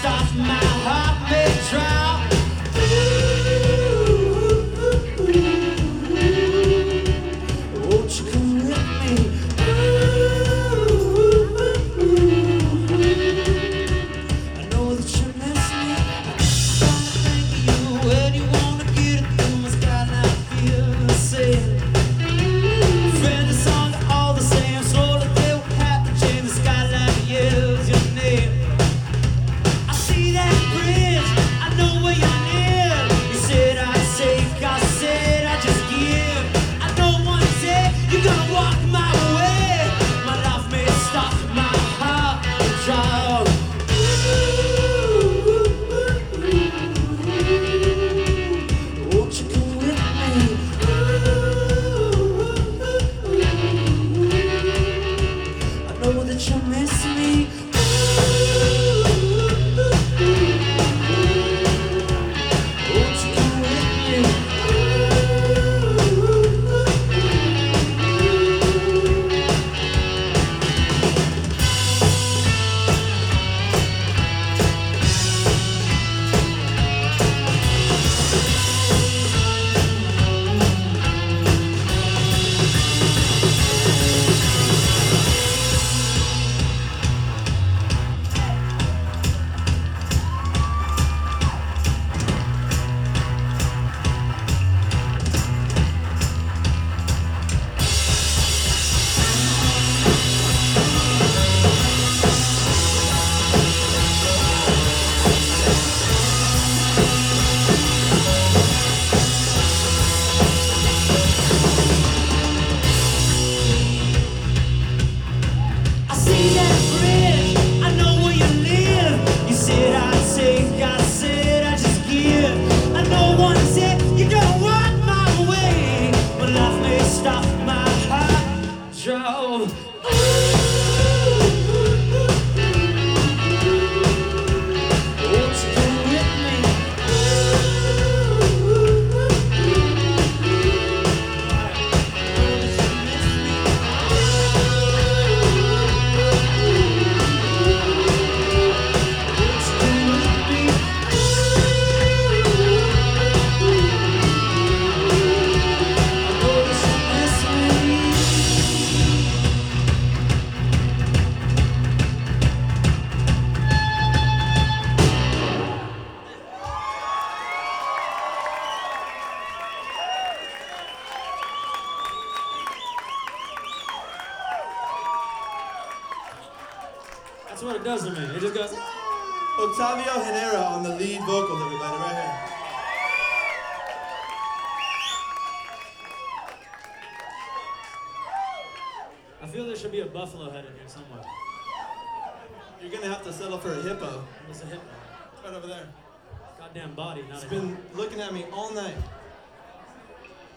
stop, my heart may drop. Won't you come with me? I know that you miss me. I'm trying to think of you. Where do you wanna get it through my skyline? Feel the same. Friend, the songs are all the same. Slowly they will have to change. The skyline yells your name. I see that bridge. I know where you live. You said I'd take. I said I'd just give. I know one day you're gonna walk my way. My life may stop, my heart will drop. Won't you come with me? I know that you miss me. Won't you come with me? I see that bridge. I know where you live. You said I'd take. I said I'd just give. I know one day you're gonna walk my way. But life may stop, my heart drove. Won't you come with me? That's what it does to me. It just goes. Octavio Genera on the lead vocals, everybody, right here. I feel there should be a buffalo head in here somewhere. You're gonna have to settle for a hippo. What's a hippo? Right over there. Goddamn body, not It's a been looking at me all night.